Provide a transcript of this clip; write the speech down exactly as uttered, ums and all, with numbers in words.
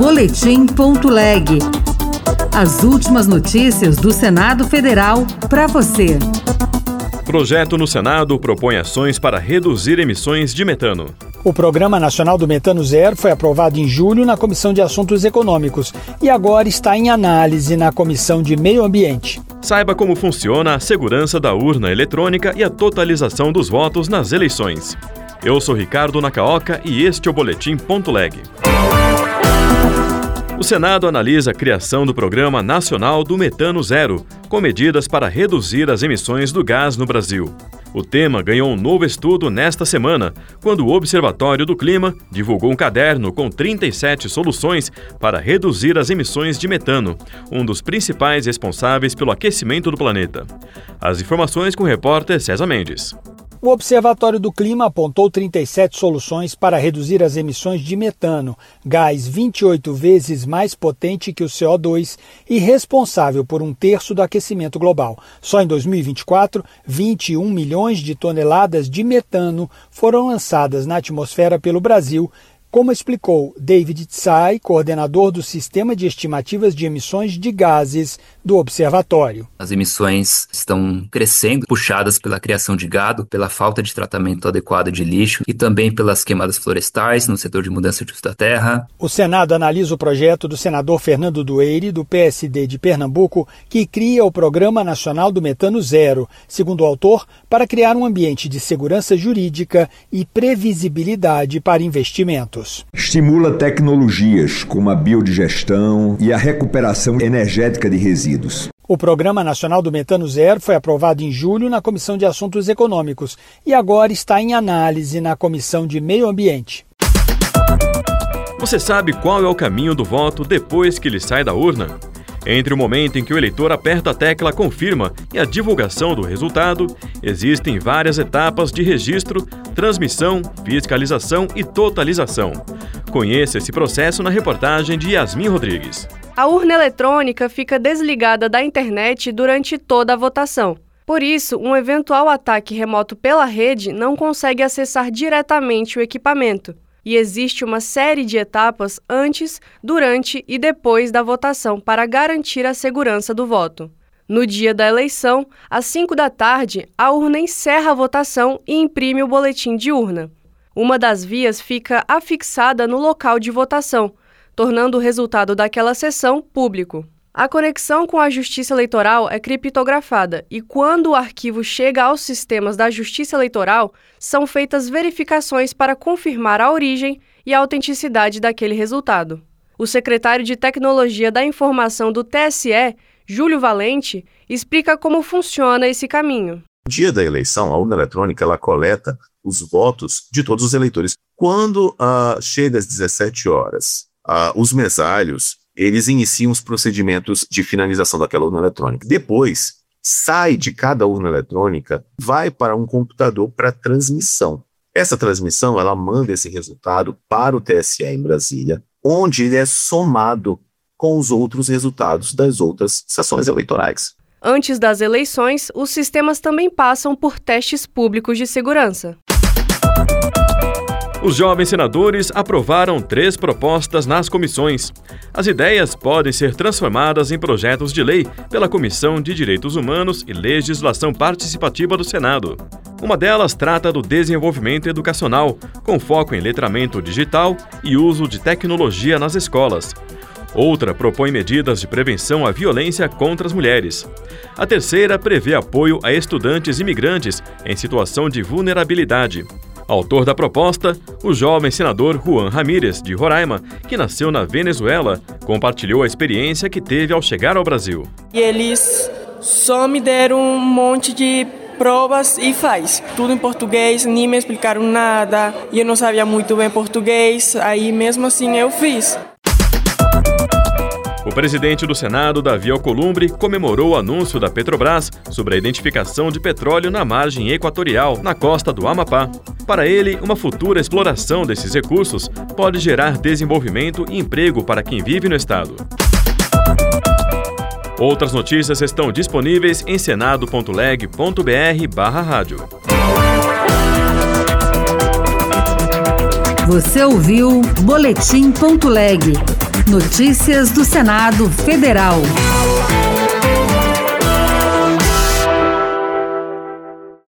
boletim ponto leg. As últimas notícias do Senado Federal para você. Projeto no Senado propõe ações para reduzir emissões de metano. O Programa Nacional do Metano Zero foi aprovado em julho na Comissão de Assuntos Econômicos e agora está em análise na Comissão de Meio Ambiente. Saiba como funciona a segurança da urna eletrônica e a totalização dos votos nas eleições. Eu sou Ricardo Nakaoka e este é o boletim ponto leg. O Senado analisa a criação do Programa Nacional do Metano Zero, com medidas para reduzir as emissões do gás no Brasil. O tema ganhou um novo estudo nesta semana, quando o Observatório do Clima divulgou um caderno com trinta e sete soluções para reduzir as emissões de metano, um dos principais responsáveis pelo aquecimento do planeta. As informações com o repórter César Mendes. O Observatório do Clima apontou trinta e sete soluções para reduzir as emissões de metano, gás vinte e oito vezes mais potente que o C O dois e responsável por um terço do aquecimento global. Só em dois mil e vinte e quatro, vinte e um milhões de toneladas de metano foram lançadas na atmosfera pelo Brasil, como explicou David Tsai, coordenador do Sistema de Estimativas de Emissões de Gases do Observatório. As emissões estão crescendo, puxadas pela criação de gado, pela falta de tratamento adequado de lixo e também pelas queimadas florestais no setor de mudança de uso da terra. O Senado analisa o projeto do senador Fernando Dueire, do P S D de Pernambuco, que cria o Programa Nacional do Metano Zero, segundo o autor, para criar um ambiente de segurança jurídica e previsibilidade para investimentos. Estimula tecnologias como a biodigestão e a recuperação energética de resíduos. O Programa Nacional do Metano Zero foi aprovado em julho na Comissão de Assuntos Econômicos e agora está em análise na Comissão de Meio Ambiente. Você sabe qual é o caminho do voto depois que ele sai da urna? Entre o momento em que o eleitor aperta a tecla confirma e a divulgação do resultado, existem várias etapas de registro, transmissão, fiscalização e totalização. Conheça esse processo na reportagem de Yasmin Rodrigues. A urna eletrônica fica desligada da internet durante toda a votação. Por isso, um eventual ataque remoto pela rede não consegue acessar diretamente o equipamento. E existe uma série de etapas antes, durante e depois da votação para garantir a segurança do voto. No dia da eleição, às cinco da tarde, a urna encerra a votação e imprime o boletim de urna. Uma das vias fica afixada no local de votação, tornando o resultado daquela sessão público. A conexão com a Justiça Eleitoral é criptografada e, quando o arquivo chega aos sistemas da Justiça Eleitoral, são feitas verificações para confirmar a origem e a autenticidade daquele resultado. O secretário de Tecnologia da Informação do T S E, Júlio Valente, explica como funciona esse caminho. No dia da eleição, a urna eletrônica ela coleta os votos de todos os eleitores. Quando uh, chega às dezessete horas, uh, os mesários eles iniciam os procedimentos de finalização daquela urna eletrônica. Depois, sai de cada urna eletrônica, vai para um computador para transmissão. Essa transmissão, ela manda esse resultado para o T S E em Brasília, onde ele é somado com os outros resultados das outras sessões eleitorais. Antes das eleições, os sistemas também passam por testes públicos de segurança. Os jovens senadores aprovaram três propostas nas comissões. As ideias podem ser transformadas em projetos de lei pela Comissão de Direitos Humanos e Legislação Participativa do Senado. Uma delas trata do desenvolvimento educacional, com foco em letramento digital e uso de tecnologia nas escolas. Outra propõe medidas de prevenção à violência contra as mulheres. A terceira prevê apoio a estudantes imigrantes em situação de vulnerabilidade. Autor da proposta, o jovem senador Juan Ramírez, de Roraima, que nasceu na Venezuela, compartilhou a experiência que teve ao chegar ao Brasil. E eles só me deram um monte de provas e faz. Tudo em português, nem me explicaram nada, e eu não sabia muito bem português, aí mesmo assim eu fiz. O presidente do Senado, Davi Alcolumbre, comemorou o anúncio da Petrobras sobre a identificação de petróleo na margem equatorial, na costa do Amapá. Para ele, uma futura exploração desses recursos pode gerar desenvolvimento e emprego para quem vive no estado. Outras notícias estão disponíveis em senado ponto leg ponto br barra rádio. Você ouviu Boletim Ponto Leg. Notícias do Senado Federal.